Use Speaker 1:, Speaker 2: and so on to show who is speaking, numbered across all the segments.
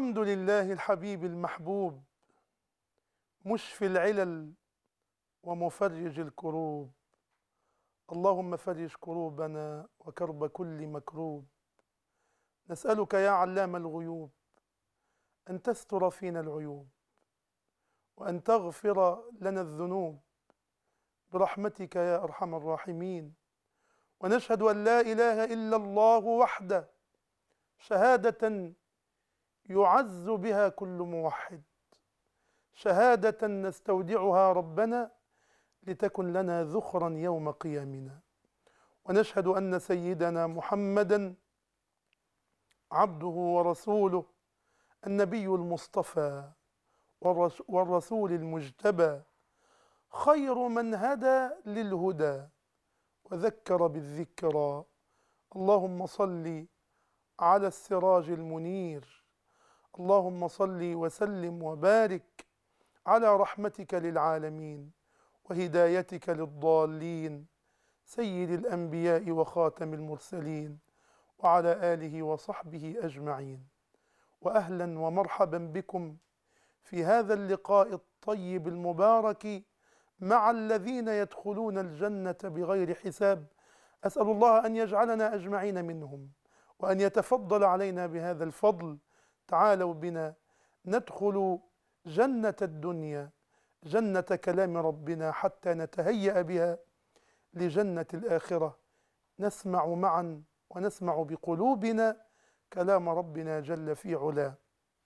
Speaker 1: الحمد لله الحبيب المحبوب، مشفي العلل ومفرج الكروب. اللهم فرج كروبنا وكرب كل مكروب. نسألك يا علام الغيوب أن تستر فينا العيوب، وأن تغفر لنا الذنوب برحمتك يا أرحم الراحمين. ونشهد أن لا إله إلا الله وحده، شهادة يعز بها كل موحد، شهادة نستودعها ربنا لتكن لنا ذخرا يوم قيامنا. ونشهد أن سيدنا محمدا عبده ورسوله، النبي المصطفى والرسول المجتبى، خير من هدى للهدى وذكر بالذكرى. اللهم صل على السراج المنير، اللهم صل وسلم وبارك على رحمتك للعالمين وهدايتك للضالين، سيد الأنبياء وخاتم المرسلين، وعلى آله وصحبه أجمعين. وأهلا ومرحبا بكم في هذا اللقاء الطيب المبارك مع الذين يدخلون الجنة بغير حساب. أسأل الله أن يجعلنا أجمعين منهم، وأن يتفضل علينا بهذا الفضل. تعالوا بنا ندخل جنة الدنيا، جنة كلام ربنا، حتى نتهيأ بها لجنة الآخرة. نسمع معا ونسمع بقلوبنا كلام ربنا جل في علاه.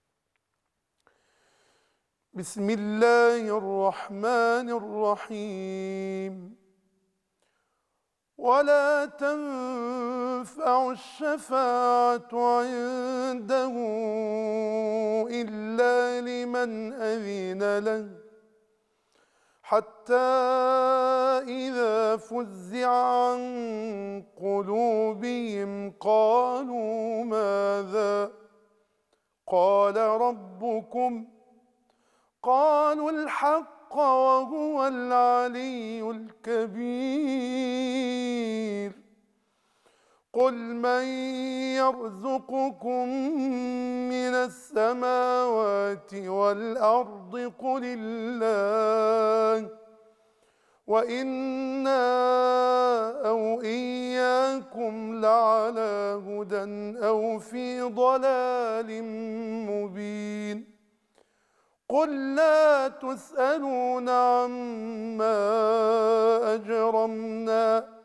Speaker 1: بسم الله الرحمن الرحيم. ولا تنفع الشفاعة عنده إلا لمن أذن له، حتى إذا فزع عن قلوبهم قالوا ماذا قال ربكم؟ قالوا الحق وهو العلي الكبير. قل من يرزقكم من السماوات والأرض؟ قل الله، وإنا أو إياكم لعلى هدى أو في ضلال مبين. قل لا تسألون عما أجرمنا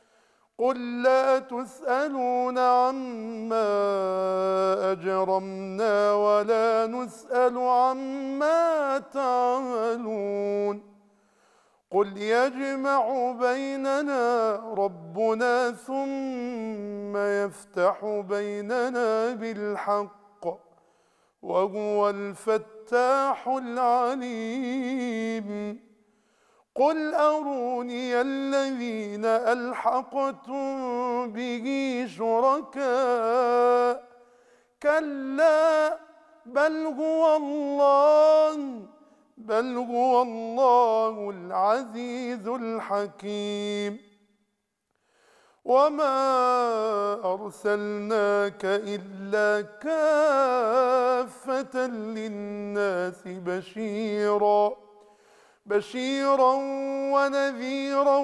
Speaker 1: ولا نسأل عما تعملون. قل يجمع بيننا ربنا ثم يفتح بيننا بالحق وهو الفتاح العليم. قل أروني الذين ألحقتم به شركاء، كلا بل هو الله العزيز الحكيم. وما أرسلناك إلا كافة للناس بشيرا ونذيرا،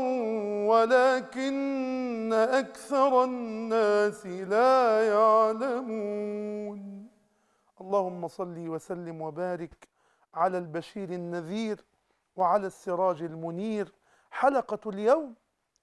Speaker 1: ولكن أكثر الناس لا يعلمون. اللهم صل وسلم وبارك على البشير النذير وعلى السراج المنير. حلقة اليوم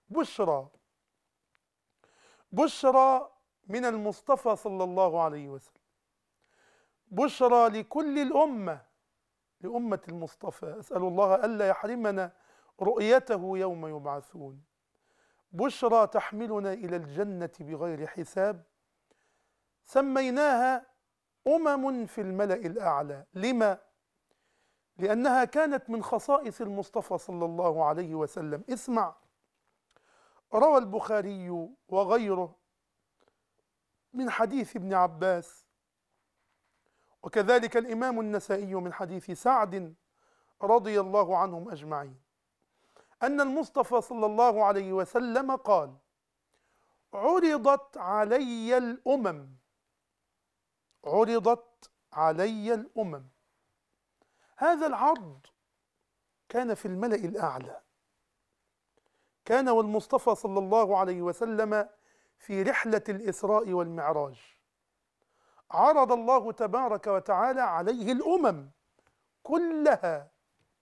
Speaker 1: بشرى من المصطفى صلى الله عليه وسلم، بشرى لكل لأمة المصطفى. أسأل الله ألا يحرمنا رؤيته يوم يبعثون. بشرى تحملنا إلى الجنة بغير حساب، سميناها في الملأ الأعلى. لما؟ لأنها كانت من خصائص المصطفى صلى الله عليه وسلم. اسمع، روى البخاري وغيره من حديث ابن عباس، وكذلك الإمام النسائي من حديث سعد رضي الله عنهم أجمعين، أن المصطفى صلى الله عليه وسلم قال: عرضت علي الأمم، عرضت علي الأمم. هذا العرض كان في الملأ الأعلى، كان والمصطفى صلى الله عليه وسلم في رحلة الإسراء والمعراج، عرض الله تبارك وتعالى عليه الأمم كلها،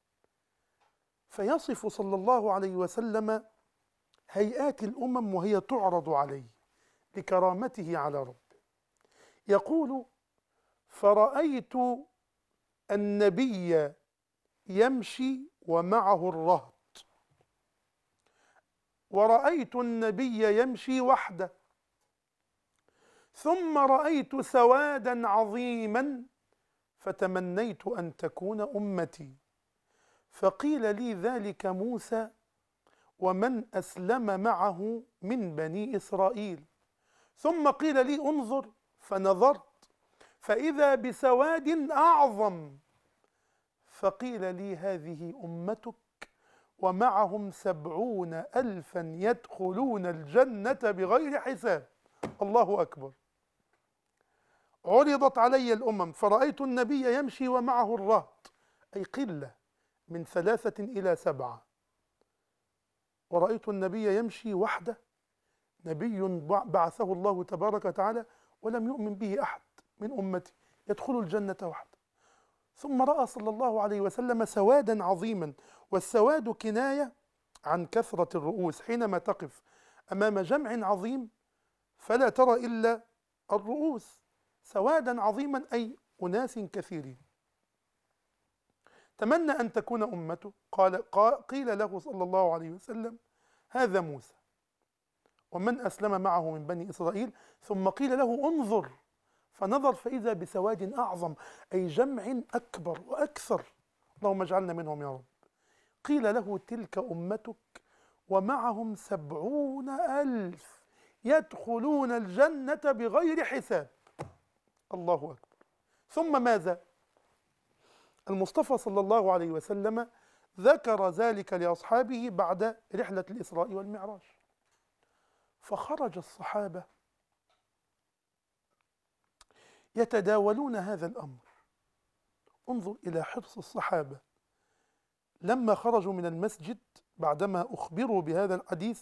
Speaker 1: فيصف صلى الله عليه وسلم هيئات الأمم وهي تعرض عليه لكرامته على ربه. يقول: فرأيت النبي يمشي ومعه الرهط، ورأيت النبي يمشي وحده، ثم رأيت سوادا عظيما فتمنيت أن تكون أمتي، فقيل لي ذلك موسى ومن أسلم معه من بني إسرائيل، ثم قيل لي انظر، فنظرت فإذا بسواد أعظم، فقيل لي هذه أمتك ومعهم 70,000 يدخلون الجنة بغير حساب. الله أكبر. عرضت علي الأمم فرأيت النبي يمشي ومعه الرهط، أي قلة من 3 إلى 7، ورأيت النبي يمشي وحده، نبي بعثه الله تبارك وتعالى ولم يؤمن به أحد من أمتي، يدخل الجنة وحده. ثم رأى صلى الله عليه وسلم سوادا عظيما، والسواد كناية عن كثرة الرؤوس، حينما تقف أمام جمع عظيم فلا ترى إلا الرؤوس، سوادا عظيما أي أناس كثيرين. تمنى أن تكون أمته، قيل له صلى الله عليه وسلم هذا موسى ومن أسلم معه من بني إسرائيل، ثم قيل له انظر، فنظر فإذا بسواد أعظم أي جمع أكبر وأكثر، اللهم اجعلنا منهم يا رب. قيل له تلك أمتك ومعهم 70,000 يدخلون الجنة بغير حساب. الله أكبر. ثم ماذا؟ المصطفى صلى الله عليه وسلم ذكر ذلك لأصحابه بعد رحلة الإسراء والمعراج، فخرج الصحابة يتداولون هذا الأمر. انظر إلى حرص الصحابة، لما خرجوا من المسجد بعدما أخبروا بهذا الحديث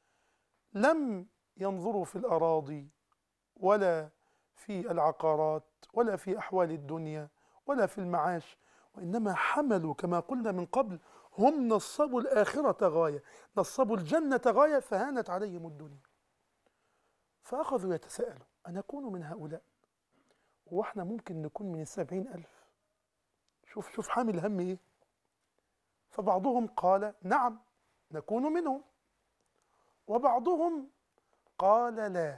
Speaker 1: لم ينظروا في الأراضي ولا في العقارات ولا في أحوال الدنيا ولا في المعاش، وإنما حملوا كما قلنا من قبل، هم نصبوا الآخرة غاية، نصبوا الجنة غاية، فهانت عليهم الدنيا. فأخذوا يتساءلوا: أنكون من هؤلاء؟ وإحنا ممكن نكون من 70,000؟ شوف حامل هم إيه. فبعضهم قال: نعم نكون منهم، وبعضهم قال: لا،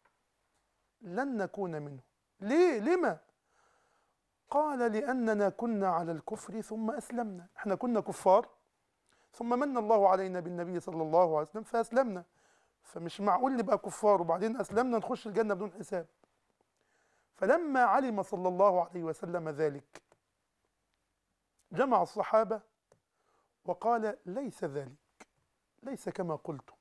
Speaker 1: لن نكون منه. ليه؟ لما؟ قال: لأننا كنا على الكفر ثم أسلمنا، احنا كنا كفار ثم من الله علينا بالنبي صلى الله عليه وسلم فأسلمنا، فمش معقول نبقى كفار وبعدين أسلمنا نخش الجنة بدون حساب. فلما علم صلى الله عليه وسلم ذلك جمع الصحابة وقال: ليس ذلك، ليس كما قلتم،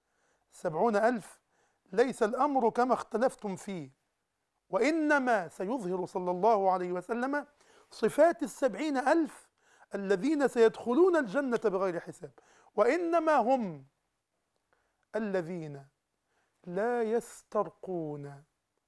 Speaker 1: 70,000 ليس الأمر كما اختلفتم فيه، وإنما سيظهر صلى الله عليه وسلم صفات 70,000 الذين سيدخلون الجنة بغير حساب، وإنما هم الذين لا يسترقون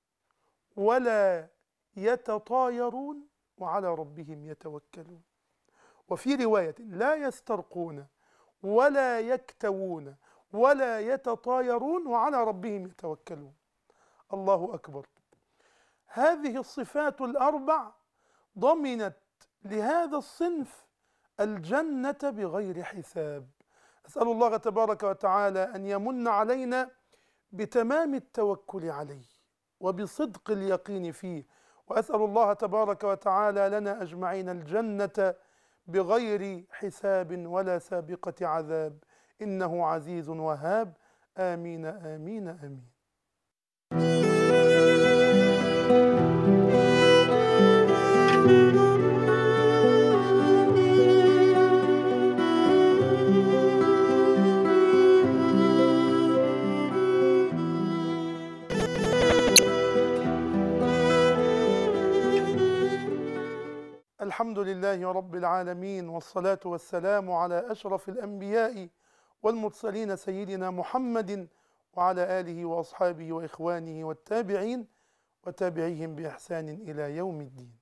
Speaker 1: ولا يتطايرون وعلى ربهم يتوكلون. وفي رواية: لا يسترقون ولا يكتوون ولا يتطايرون وعلى ربهم يتوكلون. الله أكبر. هذه الصفات الأربع ضمنت لهذا الصنف الجنة بغير حساب. أسأل الله تبارك وتعالى أن يمن علينا بتمام التوكل عليه وبصدق اليقين فيه، وأسأل الله تبارك وتعالى لنا أجمعين الجنة بغير حساب ولا سابقة عذاب، إنه عزيز وهاب. آمين آمين آمين. الحمد لله رب العالمين، والصلاة والسلام على أشرف الأنبياء والمرسلين سيدنا محمد وعلى آله وأصحابه وإخوانه والتابعين وتابعيهم بإحسان إلى يوم الدين.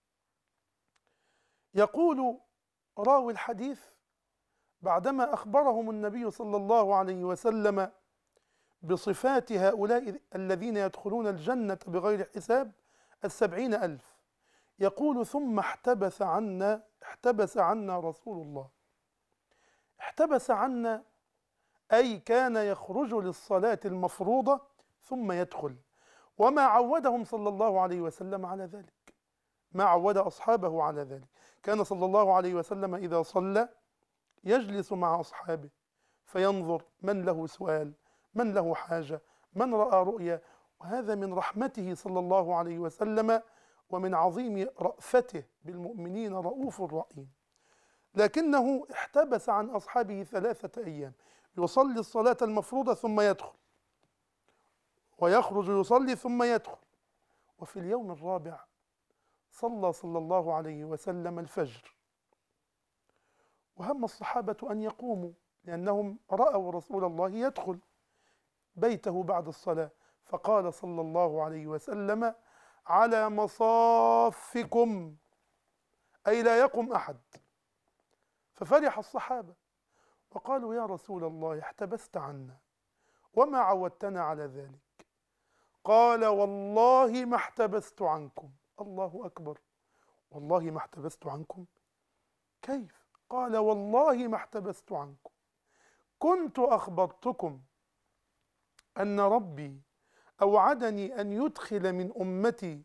Speaker 1: يقول راوي الحديث بعدما أخبرهم النبي صلى الله عليه وسلم بصفات هؤلاء الذين يدخلون الجنة بغير حساب 70,000، يقول: ثم احتبس عنا رسول الله. احتبس عنا أي كان يخرج للصلاة المفروضة ثم يدخل، وما عودهم صلى الله عليه وسلم على ذلك، ما عود أصحابه على ذلك. كان صلى الله عليه وسلم إذا صلى يجلس مع أصحابه فينظر من له سؤال، من له حاجة، من رأى رؤيا. وهذا من رحمته صلى الله عليه وسلم ومن عظيم رأفته بالمؤمنين، رؤوف رحيم. لكنه احتبس عن أصحابه 3 أيام، يصلي الصلاة المفروضة ثم يدخل، ويخرج يصلي ثم يدخل. وفي اليوم الرابع صلى الله عليه وسلم الفجر، وهم الصحابة أن يقوموا لأنهم رأوا رسول الله يدخل بيته بعد الصلاة، فقال صلى الله عليه وسلم: على مصافكم، أي لا يقم أحد. ففرح الصحابة وقالوا: يا رسول الله، احتبست عنا وما عودتنا على ذلك. قال: والله ما احتبست عنكم. الله أكبر! والله ما احتبست عنكم؟ كيف؟ قال: والله ما احتبست عنكم، كنت أخبرتكم أن ربي أوعدني أن يدخل من أمتي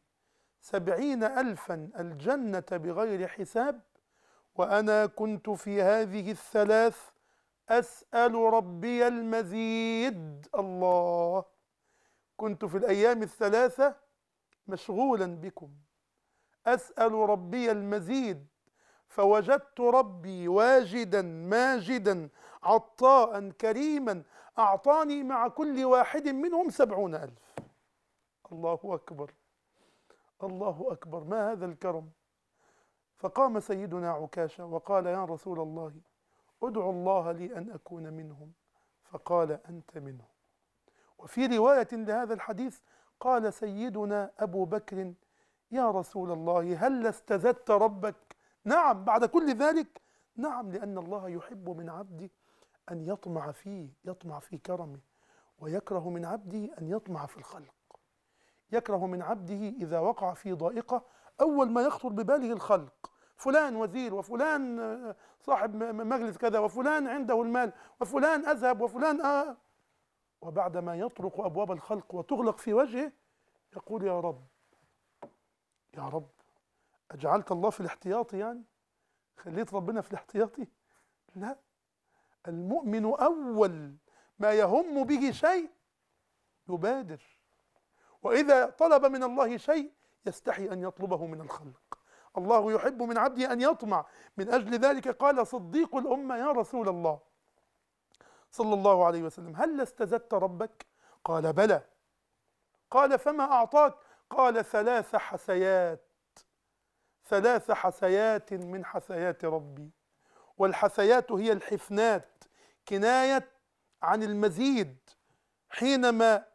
Speaker 1: 70,000 الجنة بغير حساب، وأنا كنت في هذه ال3 أسأل ربي المزيد. الله! كنت في الأيام ال3 مشغولا بكم، أسأل ربي المزيد، فوجدت ربي واجدا ماجدا عطاء كريما، أعطاني مع كل واحد منهم 70,000. الله أكبر! الله أكبر! ما هذا الكرم! فقام سيدنا عكاشة وقال: يا رسول الله، ادعو الله لي أن أكون منهم. فقال: أنت منهم. وفي رواية لهذا الحديث قال سيدنا أبو بكر: يا رسول الله، هل استزدت ربك؟ نعم، بعد كل ذلك نعم، لأن الله يحب من عبده أن يطمع فيه، يطمع في كرمه، ويكره من عبده أن يطمع في الخلق. يكره من عبده إذا وقع في ضائقة أول ما يخطر بباله الخلق، فلان وزير، وفلان صاحب مجلس كذا، وفلان عنده المال، وفلان أذهب، وفلان وبعد ما يطرق أبواب الخلق وتغلق في وجهه يقول: يا رب، يا رب، أجعلت الله في الاحتياطي؟ يعني خليت ربنا في الاحتياطي؟ لا، المؤمن أول ما يهم به شيء يبادر، وإذا طلب من الله شيء يستحي أن يطلبه من الخلق. الله يحب من عبده أن يطمع. من أجل ذلك قال صديق الأمة: يا رسول الله صلى الله عليه وسلم، هل استزدت ربك؟ قال: بلى. قال: فما أعطاك؟ قال: 3 حثيات، 3 حثيات من حثيات ربي. والحثيات هي الحفنات، كناية عن المزيد. حينما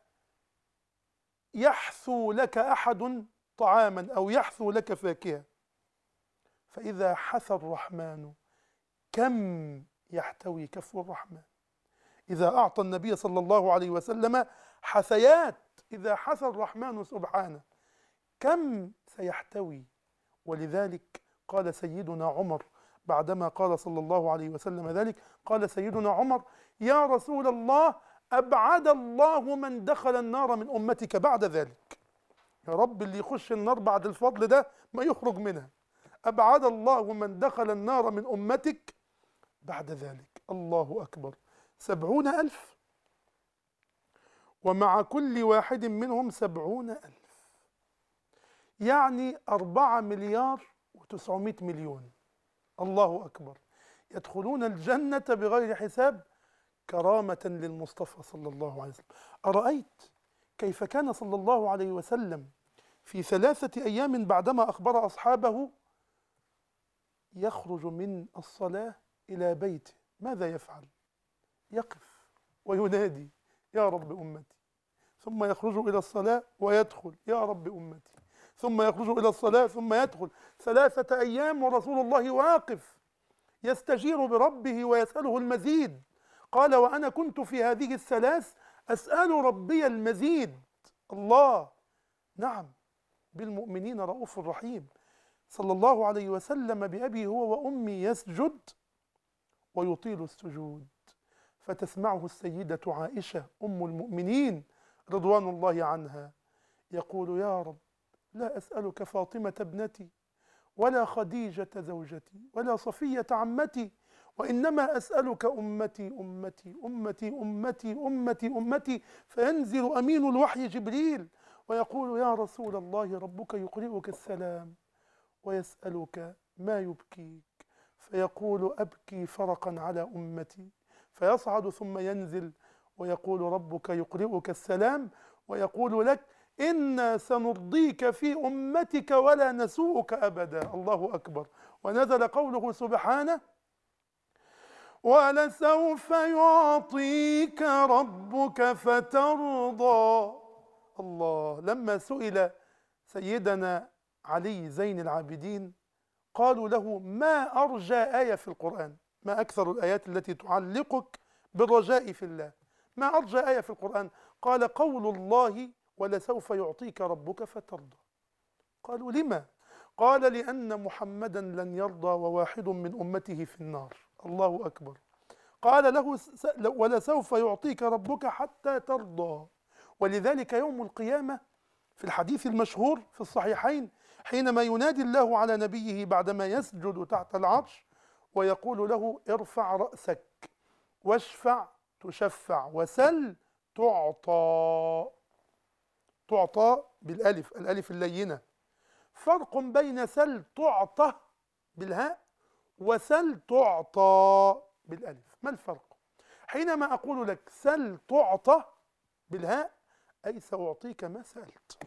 Speaker 1: يحثو لك أحد طعاما أو يحثو لك فاكهة، فإذا حثى الرحمن كم يحتوي كف الرحمن. إذا أعطى النبي صلى الله عليه وسلم حثيات، إذا حثى الرحمن سبحانه كم سيحتوي. ولذلك قال سيدنا عمر بعدما قال صلى الله عليه وسلم ذلك، قال سيدنا عمر: يا رسول الله، أبعد الله من دخل النار من أمتك بعد ذلك. يا رب، اللي يخش النار بعد الفضل ده ما يخرج منها. أبعد الله من دخل النار من أمتك بعد ذلك. الله أكبر! 70,000، ومع كل واحد منهم 70,000، يعني 4,900,000,000. الله أكبر! يدخلون الجنة بغير حساب كرامة للمصطفى صلى الله عليه وسلم. أرأيت كيف كان صلى الله عليه وسلم في 3 أيام بعدما أخبر أصحابه يخرج من الصلاة إلى بيته ماذا يفعل؟ يقف وينادي يا رب أمتي، ثم يخرج إلى الصلاة ويدخل يا رب أمتي، ثم يخرج إلى الصلاة ثم يدخل 3 أيام ورسول الله واقف يستجير بربه ويسأله المزيد. قال وأنا كنت في هذه ال3 أسأل ربي المزيد. الله نعم بالمؤمنين رؤوف رحيم، صلى الله عليه وسلم بأبي هو وأمي يسجد ويطيل السجود، فتسمعه السيدة عائشة أم المؤمنين رضوان الله عنها يقول يا رب لا أسألك فاطمة ابنتي ولا خديجة زوجتي ولا صفية عمتي، وإنما أسألك أمتي أمتي أمتي أمتي أمتي أمتي. فينزل أمين الوحي جبريل ويقول يا رسول الله ربك يقرئك السلام ويسألك ما يبكيك، فيقول أبكي فرقا على أمتي، فيصعد ثم ينزل ويقول ربك يقرئك السلام ويقول لك إنا سنرضيك في أمتك ولا نسوءك أبدا. الله أكبر. ونزل قوله سبحانه ولسوف يعطيك ربك فترضى. الله. لما سئل سيدنا علي زين العابدين قالوا له ما أرجى آية في القرآن، ما أكثر الآيات التي تعلقك بالرجاء في الله، ما أرجى آية في القرآن؟ قال قول الله ولسوف يعطيك ربك فترضى. قالوا لما؟ قال لأن محمدا لن يرضى وواحد من أمته في النار. الله أكبر. قال له ولسوف يعطيك ربك حتى ترضى. ولذلك يوم القيامة في الحديث المشهور في الصحيحين حينما ينادي الله على نبيه بعدما يسجد تحت العرش ويقول له ارفع رأسك واشفع تشفع وسل تعطى. تعطى بالألف، الألف اللينة. فرق بين سل تعطى بالهاء وسل تعطى بالألف. ما الفرق؟ حينما أقول لك سل تعطى بالهاء أي سأعطيك ما سألت،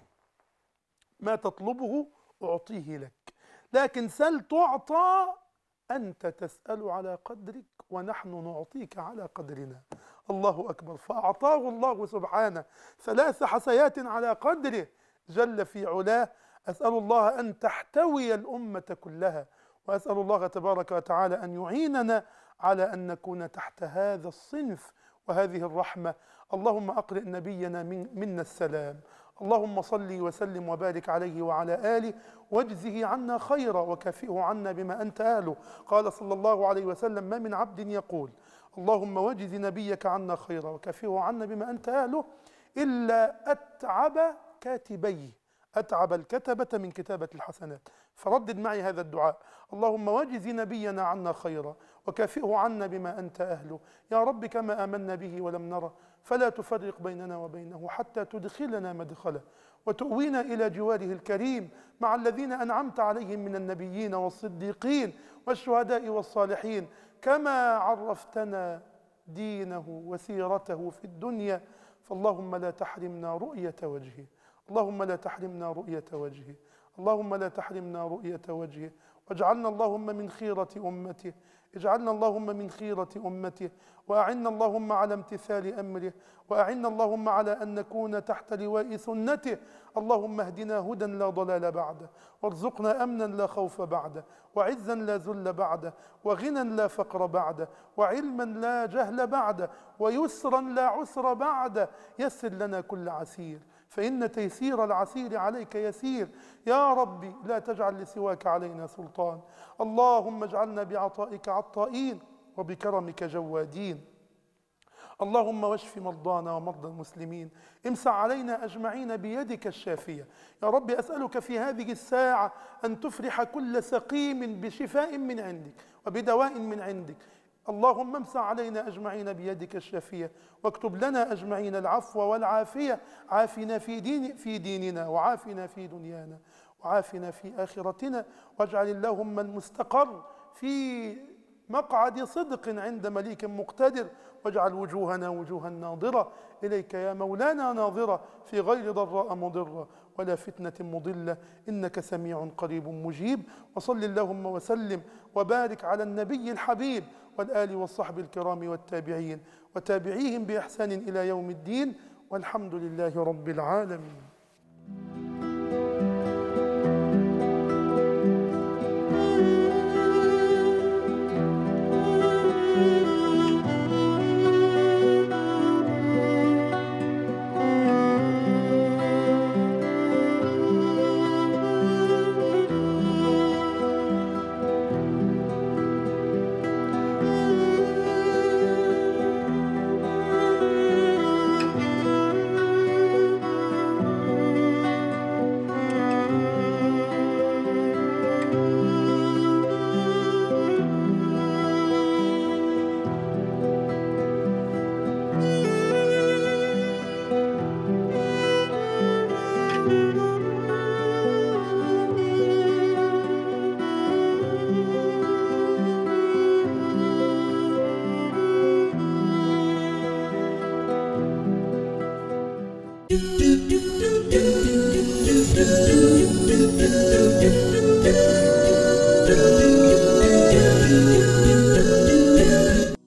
Speaker 1: ما تطلبه أعطيه لك. لكن سل تعطى أنت تسأل على قدرك ونحن نعطيك على قدرنا. الله أكبر. فأعطاه الله سبحانه 3 حسيات على قدره جل في علاه. أسأل الله أن تحتوي الأمة كلها، وأسأل الله تبارك وتعالى أن يعيننا على أن نكون تحت هذا الصنف وهذه الرحمة. اللهم أقرئ نبينا منا السلام. اللهم صل وسلم وبارك عليه وعلى آله واجزه عنا خيرا وكافئه عنا بما أنت أهله. قال صلى الله عليه وسلم ما من عبد يقول اللهم واجز نبيك عنا خيرا وكافئه عنا بما أنت أهله إلا أتعب كاتبيه، أتعب الكتبة من كتابة الحسنات. فردد معي هذا الدعاء. اللهم واجز نبينا عنا خيرا وكافئه عنا بما أنت أهله. يا رب كما آمنا به ولم نره فلا تفرق بيننا وبينه حتى تدخلنا مدخله وتؤوينا إلى جواره الكريم مع الذين أنعمت عليهم من النبيين والصديقين والشهداء والصالحين، كما عرفتنا دينه وسيرته في الدنيا. فاللهم لا تحرمنا رؤية وجهه، اللهم لا تحرمنا رؤية وجهه، اللهم لا تحرمنا رؤية وجهه. واجعلنا اللهم من خيرة أمته، اجعلنا اللهم من خيرة أمته، وأعنا اللهم على امتثال أمره، وأعنا اللهم على أن نكون تحت لواء سنته. اللهم اهدنا هدى لا ضلال بعده، وارزقنا أمنا لا خوف بعده، وعزا لا ذل بعده، وغنى لا فقر بعده، وعلما لا جهل بعده، ويسرا لا عسر بعده. يسر لنا كل عسير فإن تيسير العسير عليك يسير. يا ربي لا تجعل لسواك علينا سلطان. اللهم اجعلنا بعطائك عطائين وبكرمك جوادين. اللهم واشف مرضانا ومرضى المسلمين، امسح علينا أجمعين بيدك الشافية. يا رب أسألك في هذه الساعة أن تفرح كل سقيم بشفاء من عندك وبدواء من عندك. اللهم امسح علينا أجمعين بيدك الشافية، واكتب لنا أجمعين العفو والعافية. عافنا في ديننا، وعافنا في دنيانا، وعافنا في آخرتنا، واجعل اللهم المستقر في مقعد صدق عند مليك مقتدر، واجعل وجوهنا وجوها ناظرة إليك يا مولانا، ناظرة في غير ضراء مضرة ولا فتنة مضلة، إنك سميع قريب مجيب. وصل اللهم وسلم وبارك على النبي الحبيب والآل والصحب الكرام والتابعين وتابعيهم بإحسان إلى يوم الدين، والحمد لله رب العالمين.